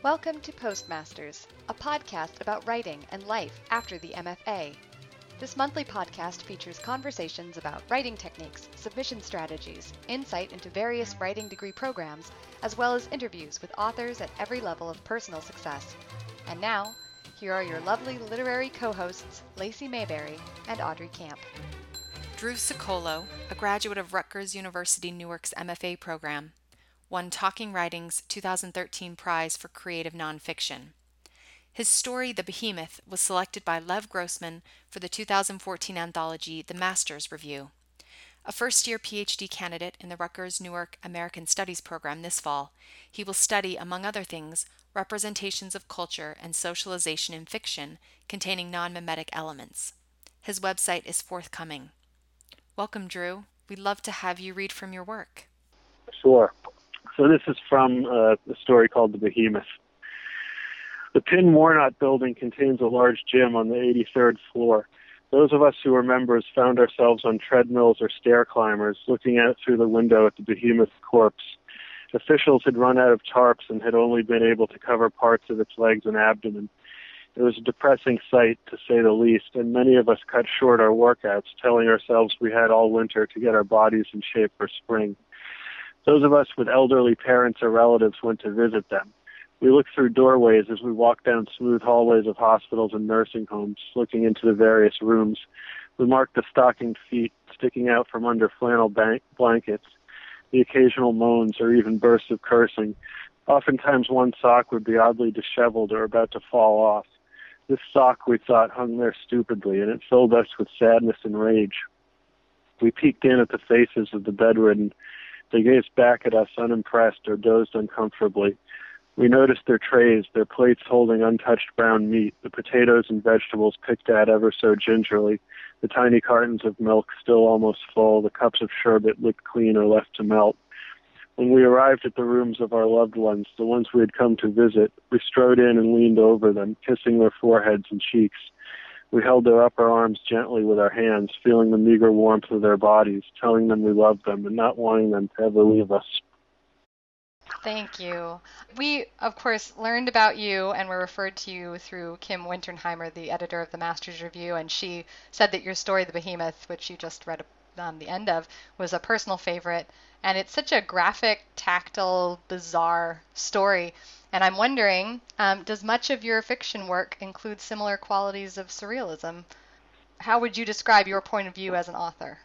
Welcome to Postmasters, a podcast about writing and life after the MFA. This monthly podcast features conversations about writing techniques, submission strategies, insight into various writing degree programs, as well as interviews with authors at every level of personal success. And now, here are your lovely literary co-hosts, Lacey Mayberry and Audrey Camp. Drew Sicolo, a graduate of Rutgers University Newark's MFA program, won Talking Writing's 2013 prize for creative nonfiction. His story, The Behemoth, was selected by Lev Grossman for the 2014 anthology The Masters Review. A first-year PhD candidate in the Rutgers Newark American Studies program this fall, he will study, among other things, representations of culture and socialization in fiction containing non-mimetic elements. His website is forthcoming. Welcome, Drew. We'd love to have you read from your work. Sure. So this is from a story called The Behemoth. The Pin Warnot building contains a large gym on the 83rd floor. Those of us who were members found ourselves on treadmills or stair climbers, looking out through the window at the Behemoth corpse. Officials had run out of tarps and had only been able to cover parts of its legs and abdomen. It was a depressing sight, to say the least, and many of us cut short our workouts, telling ourselves we had all winter to get our bodies in shape for spring. Those of us with elderly parents or relatives went to visit them. We looked through doorways as we walked down smooth hallways of hospitals and nursing homes, looking into the various rooms. We marked the stockinged feet sticking out from under flannel blankets, the occasional moans or even bursts of cursing. Oftentimes one sock would be oddly disheveled or about to fall off. This sock, we thought, hung there stupidly, and it filled us with sadness and rage. We peeked in at the faces of the bedridden. They gazed back at us unimpressed or dozed uncomfortably. We noticed their trays, their plates holding untouched brown meat, the potatoes and vegetables picked at ever so gingerly, the tiny cartons of milk still almost full, the cups of sherbet licked clean or left to melt. When we arrived at the rooms of our loved ones, the ones we had come to visit, we strode in and leaned over them, kissing their foreheads and cheeks. We held their upper arms gently with our hands, feeling the meager warmth of their bodies, telling them we loved them and not wanting them to ever leave us. Thank you. We, of course, learned about you and were referred to you through Kim Winterheimer, the editor of the Masters Review, and she said that your story, The Behemoth, which you just read the end of, was a personal favorite. And it's such a graphic, tactile, bizarre story. And I'm wondering, does much of your fiction work include similar qualities of surrealism? How would you describe your point of view as an author?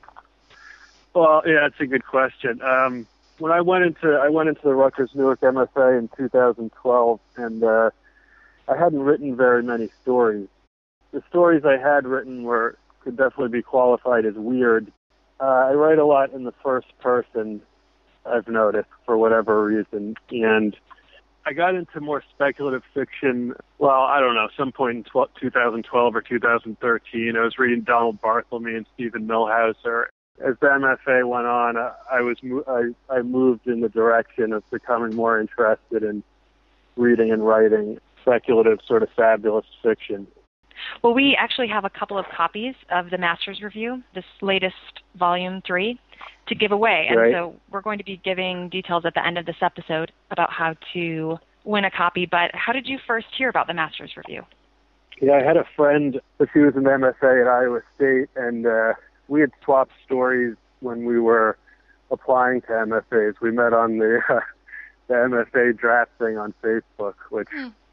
Well, yeah, it's a good question. When I went into the Rutgers Newark MFA in 2012, and I hadn't written very many stories. The stories I had written could definitely be qualified as weird. I write a lot in the first person, I've noticed, for whatever reason, and I got into more speculative fiction, some point in 2012 or 2013. I was reading Donald Barthelme and Stephen Millhauser. As the MFA went on, I moved in the direction of becoming more interested in reading and writing speculative, sort of fabulous fiction. Well, we actually have a couple of copies of the Masters Review, this latest Volume 3, to give away. And so we're going to be giving details at the end of this episode about how to win a copy. But how did you first hear about the Masters Review? Yeah, I had a friend, she was an MFA at Iowa State, and we had swapped stories when we were applying to MFAs. We met on the MFA draft thing on Facebook, which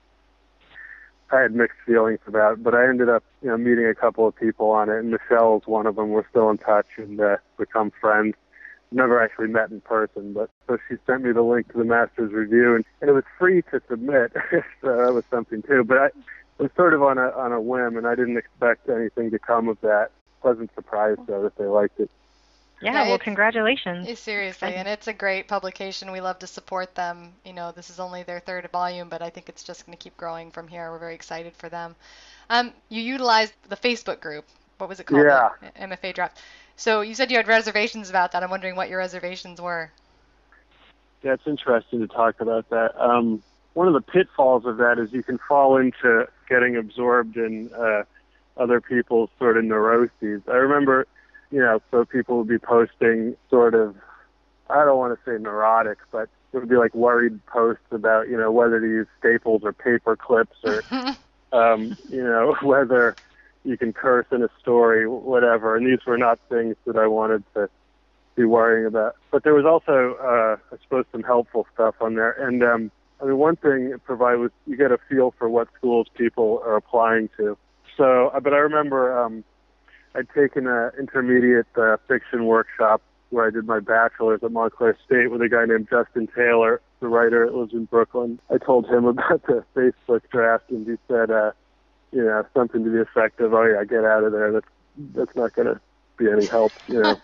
I had mixed feelings about, but I ended up, meeting a couple of people on it, and Michelle's one of them. We're still in touch and become friends. Never actually met in person, but so she sent me the link to the Masters Review, and it was free to submit, so that was something too. But it was sort of on a whim, and I didn't expect anything to come of that. Pleasant surprise, though, that they liked it. Yeah, well, congratulations. Seriously, and it's a great publication. We love to support them. This is only their third volume, but I think it's just going to keep growing from here. We're very excited for them. You utilized the Facebook group. What was it called? Yeah. The MFA Draft. So you said you had reservations about that. I'm wondering what your reservations were. Yeah, it's interesting to talk about that. One of the pitfalls of that is you can fall into getting absorbed in other people's sort of neuroses. I remember, so people would be posting sort of, I don't want to say neurotic, but there would be like worried posts about, whether to use staples or paper clips or, whether you can curse in a story, whatever. And these were not things that I wanted to be worrying about. But there was also, I suppose, some helpful stuff on there. And one thing it provided was you get a feel for what schools people are applying to. So, but I remember I'd taken an intermediate fiction workshop where I did my bachelor's at Montclair State with a guy named Justin Taylor, the writer that lives in Brooklyn. I told him about the Facebook draft, and he said, something to the effect of, "Oh yeah, get out of there. That's not going to be any help."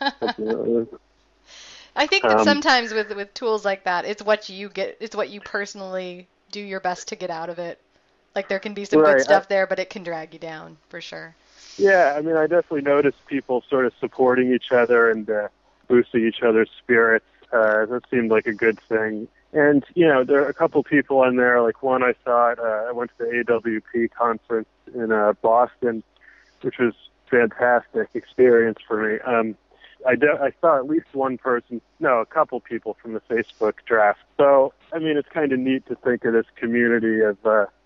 I think that sometimes with tools like that, it's what you personally do your best to get out of it. Like there can be some good stuff there, but it can drag you down for sure. Yeah, I definitely noticed people sort of supporting each other and boosting each other's spirits. That seemed like a good thing. And, there are a couple people on there, like one I saw I went to the AWP conference in Boston, which was a fantastic experience for me. I saw at least a couple people from the Facebook draft. So, it's kind of neat to think of this community of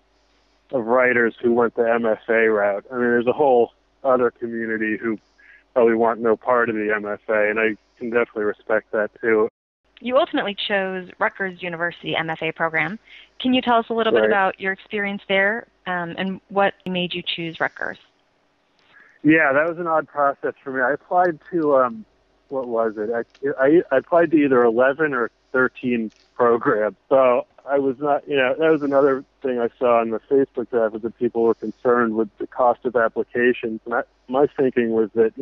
writers who went the MFA route. There's a whole other community who probably want no part of the MFA, and I can definitely respect that too. You ultimately chose Rutgers University MFA program. Can you tell us a little bit about your experience there and what made you choose Rutgers? Yeah, that was an odd process for me. I applied to, what was it? I applied to either 11 or 13 programs. So I was not, that was another thing I saw on the Facebook draft, that people were concerned with the cost of applications. And my thinking was that,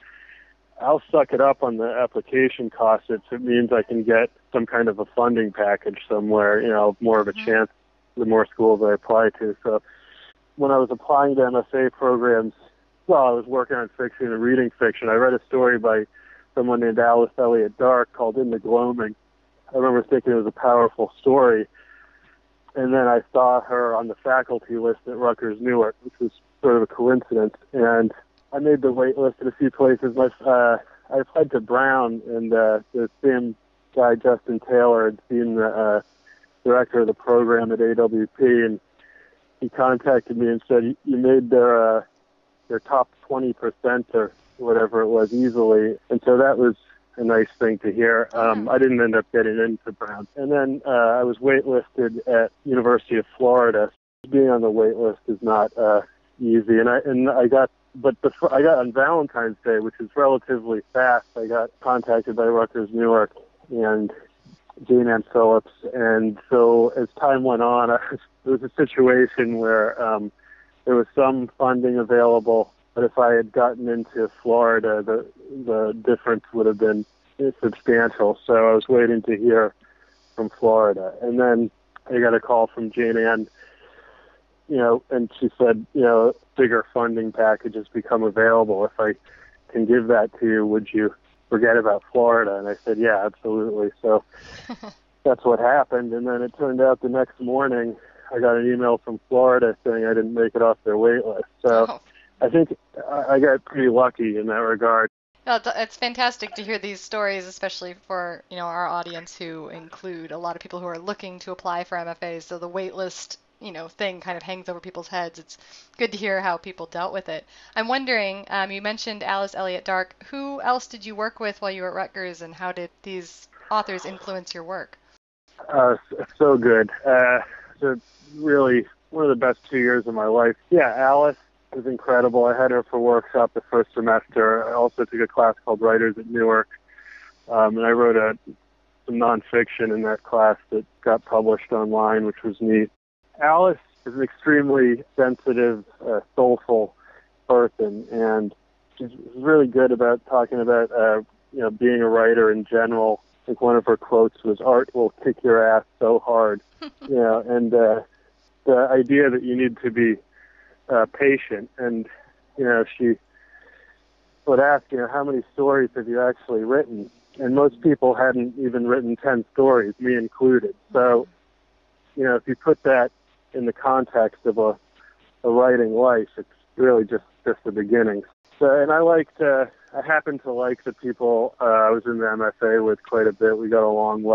I'll suck it up on the application cost if it means I can get some kind of a funding package somewhere, more of a chance the more schools I apply to. So when I was applying to MFA programs, I was working on fiction and reading fiction. I read a story by someone named Alice Elliott Dark called In the Gloaming. I remember thinking it was a powerful story. And then I saw her on the faculty list at Rutgers Newark, which was sort of a coincidence. And I made the wait list at a few places. I applied to Brown, and the same guy, Justin Taylor, had seen the director of the program at AWP, and he contacted me and said, "You made their top 20% or whatever it was easily." And so that was a nice thing to hear. I didn't end up getting into Brown. And then I was waitlisted at University of Florida. Being on the wait list is not easy, and I got on Valentine's Day, which is relatively fast. I got contacted by Rutgers Newark and Jane Ann Phillips, and so as time went on, there was a situation where there was some funding available, but if I had gotten into Florida, the difference would have been substantial. So I was waiting to hear from Florida, and then I got a call from Jane Ann, and she said, bigger funding packages become available. If I can give that to you, would you forget about Florida? And I said, yeah, absolutely. So that's what happened. And then it turned out the next morning I got an email from Florida saying I didn't make it off their wait list. So I think I got pretty lucky in that regard. Well, it's fantastic to hear these stories, especially for our audience who include a lot of people who are looking to apply for MFAs. So the wait list thing kind of hangs over people's heads. It's good to hear how people dealt with it. I'm wondering, you mentioned Alice Elliott Dark. Who else did you work with while you were at Rutgers, and how did these authors influence your work? So good. So really one of the best 2 years of my life. Yeah, Alice was incredible. I had her for workshop the first semester. I also took a class called Writers at Newark, and I wrote some nonfiction in that class that got published online, which was neat. Alice is an extremely sensitive, soulful person, and she's really good about talking about, being a writer in general. I think one of her quotes was, "Art will kick your ass so hard," and the idea that you need to be patient. And, she would ask, how many stories have you actually written? And most people hadn't even written 10 stories, me included. So, if you put that in the context of a writing life, it's really just the beginning. So, and I happen to like the people I was in the MFA with quite a bit. We got along well.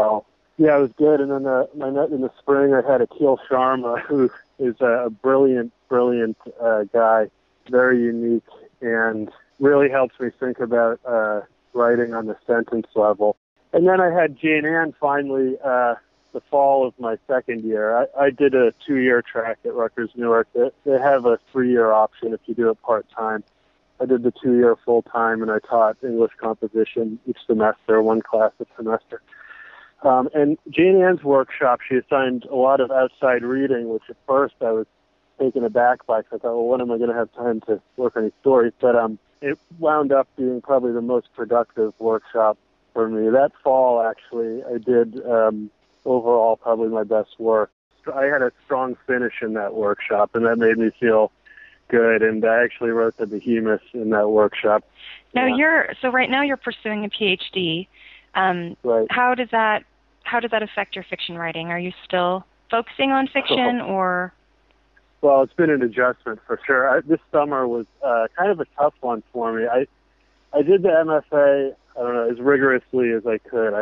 Yeah, it was good. And then in the spring, I had Akhil Sharma, who is a brilliant guy, very unique, and really helps me think about writing on the sentence level. And then I had Jane Ann finally the fall of my second year. I did a 2-year track at Rutgers Newark. They have a 3-year option if you do it part-time. I did the 2-year full-time, and I taught English composition each semester, one class a semester. And Jane Ann's workshop, she assigned a lot of outside reading, which at first I was taken aback by, because I thought, well, when am I going to have time to work on these stories? But it wound up being probably the most productive workshop for me. That fall, actually, I did overall probably my best work. I had a strong finish in that workshop, and that made me feel good. And I actually wrote the Behemoth in that workshop. Now right now you're pursuing a PhD. Right. How does that affect your fiction writing? Are you still focusing on fiction, or? Well, it's been an adjustment for sure. This summer was kind of a tough one for me. I did the MFA, I don't know, as rigorously as I could.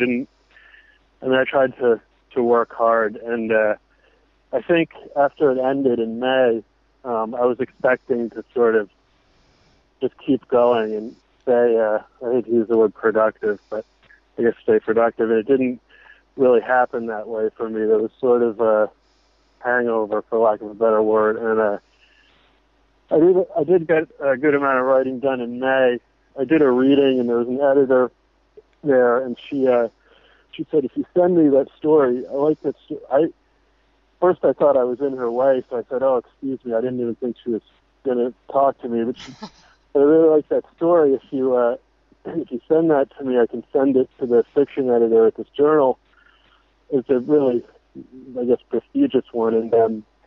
I tried to work hard, and I think after it ended in May, I was expecting to sort of just keep going and stay, I hate to use the word productive, but I guess stay productive, and it didn't really happen that way for me. There was sort of a hangover, for lack of a better word, and I did get a good amount of writing done in May. I did a reading, and there was an editor there, and she said, if you send me that story, I like that story. First I thought I was in her way, so I said, oh, excuse me, I didn't even think she was going to talk to me, but I really like that story. If you send that to me, I can send it to the fiction editor at this journal. It's a really, I guess, prestigious one, and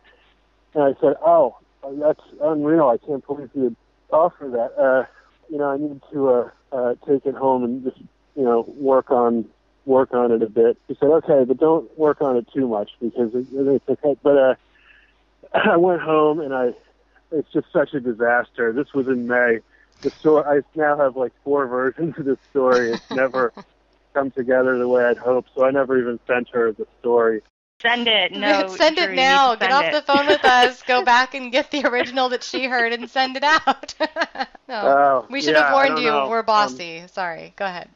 I said, oh, that's unreal, I can't believe you would offer that. I need to take it home and just, work on it a bit. He said, okay, but don't work on it too much, because it's okay. But I went home, and it's just such a disaster. This was in May. The story, I now have like 4 versions of this story. It's never come together the way I'd hoped, so I never even sent her the story. Send it. No, send Drew, it now. Get off the phone with us. Go back and get the original that she heard and send it out. No, we should have warned you. We're bossy. Sorry. Go ahead.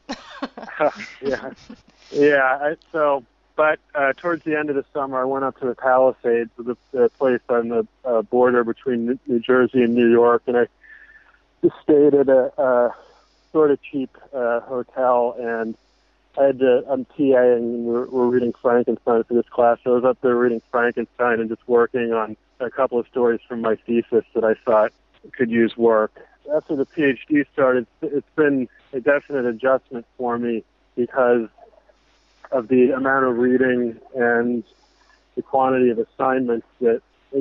But towards the end of the summer, I went up to the Palisades, the place on the border between New Jersey and New York, and I just stayed at a sort of cheap hotel, and I'm TAing, and we're reading Frankenstein for this class. So I was up there reading Frankenstein and just working on a couple of stories from my thesis that I thought could use work. After the PhD started, it's been a definite adjustment for me because of the amount of reading and the quantity of assignments that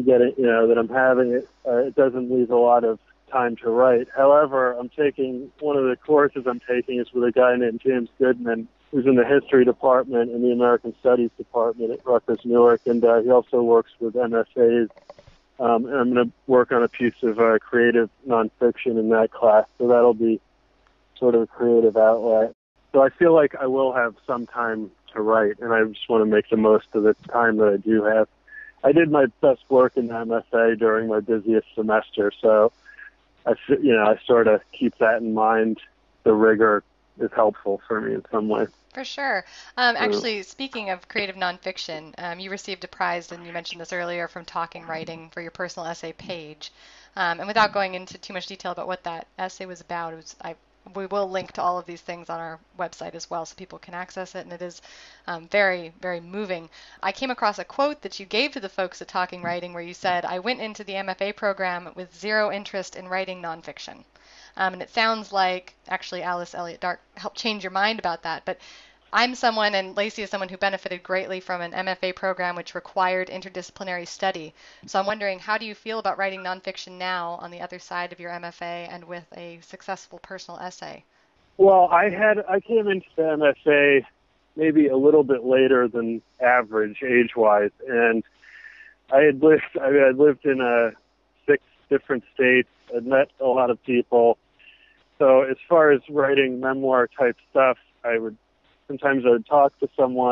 I'm having. It doesn't leave a lot of time to write. However, one of the courses I'm taking is with a guy named James Goodman, who's in the history department and the American Studies department at Rutgers Newark, and he also works with MFAs. And I'm going to work on a piece of creative nonfiction in that class, so that'll be sort of a creative outlet. So I feel like I will have some time to write, and I just want to make the most of the time that I do have. I did my best work in the MFA during my busiest semester, so I sort of keep that in mind. The rigor is helpful for me in some way. For sure. Actually, speaking of creative nonfiction, you received a prize, and you mentioned this earlier, from Talking Writing for your personal essay page. And without going into too much detail about what that essay was about, we will link to all of these things on our website as well so people can access it, and it is very, very moving. I came across a quote that you gave to the folks at Talking Writing where you said, I went into the MFA program with zero interest in writing nonfiction. And it sounds like, actually, Alice Elliott Dark helped change your mind about that, but I'm someone, and Lacey is someone who benefited greatly from an MFA program which required interdisciplinary study. So I'm wondering, how do you feel about writing nonfiction now on the other side of your MFA and with a successful personal essay? Well, I came into the MFA maybe a little bit later than average age-wise, and I lived in 6 different states. I'd met a lot of people. So as far as writing memoir-type stuff, sometimes I would talk to someone,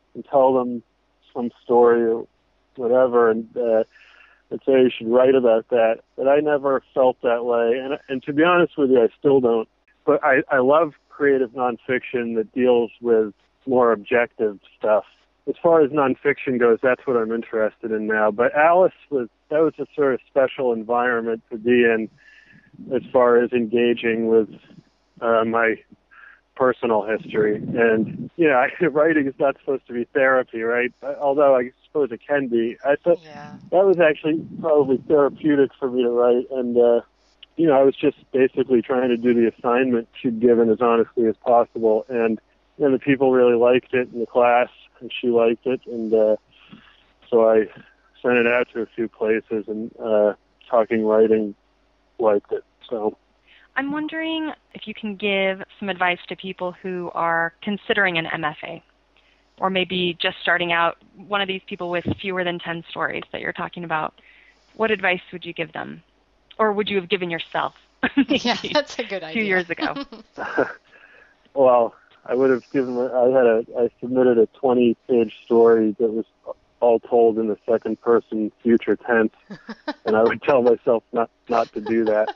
and tell them some story or whatever, and say you should write about that. But I never felt that way, and to be honest with you, I still don't. But I love creative nonfiction that deals with more objective stuff. As far as nonfiction goes, that's what I'm interested in now. But Alice was a sort of special environment to be in as far as engaging with my personal history. And, writing is not supposed to be therapy, right? Although I suppose it can be. I thought that was actually probably therapeutic for me to write. And, I was just basically trying to do the assignment she'd given as honestly as possible. And, the people really liked it in the class, and she liked it. And so I sent it out to a few places, and Talking Writing liked it. So I'm wondering if you can give some advice to people who are considering an MFA, or maybe just starting out, one of these people with fewer than 10 stories that you're talking about. What advice would you give them? Or would you have given yourself yeah, that's a good idea. 2 years ago? Well, I would have I submitted a 20-page story that was all told in the second person future tense, and I would tell myself not to do that.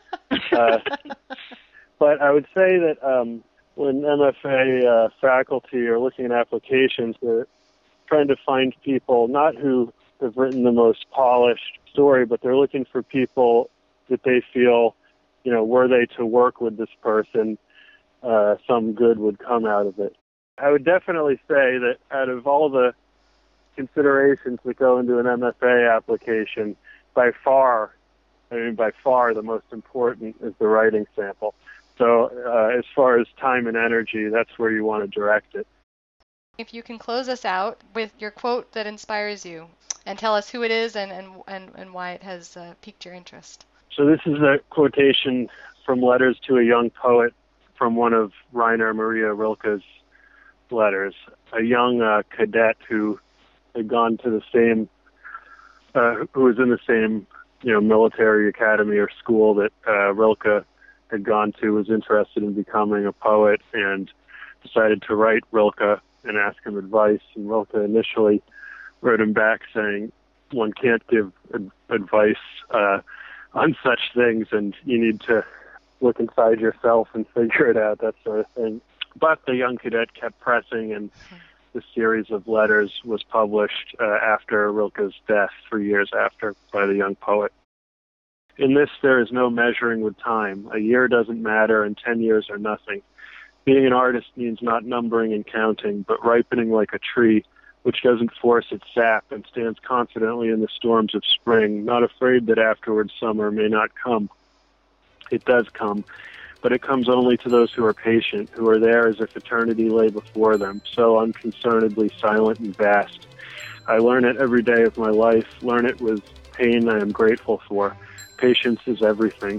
But I would say that when MFA faculty are looking at applications, they're trying to find people not who have written the most polished story, but they're looking for people that they feel, were they to work with this person, some good would come out of it. I would definitely say that out of all the considerations that go into an MFA application, by far the most important is the writing sample. So as far as time and energy, that's where you want to direct it. If you can close us out with your quote that inspires you, and tell us who it is and why it has piqued your interest. So this is a quotation from Letters to a Young Poet from one of Rainer Maria Rilke's letters. A young cadet who had gone to the same, who was in the same, military academy or school that Rilke had gone to, was interested in becoming a poet and decided to write Rilke and ask him advice. And Rilke initially wrote him back saying, one can't give advice on such things, and you need to look inside yourself and figure it out, that sort of thing. But the young cadet kept pressing, and the series of letters was published after Rilke's death, 3 years after, by the young poet. In this, there is no measuring with time. A year doesn't matter, and 10 years are nothing. Being an artist means not numbering and counting, but ripening like a tree, which doesn't force its sap and stands confidently in the storms of spring, not afraid that afterwards summer may not come. It does come, but it comes only to those who are patient, who are there as if eternity lay before them, so unconcernedly silent and vast. I learn it every day of my life, learn it with pain I am grateful for. Patience is everything.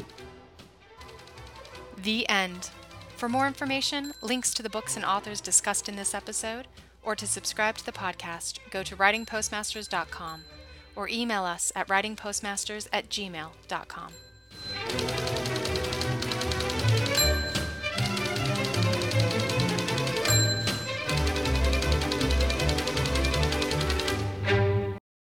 The end. For more information, links to the books and authors discussed in this episode, or to subscribe to the podcast, go to writingpostmasters.com or email us at writingpostmasters@gmail.com.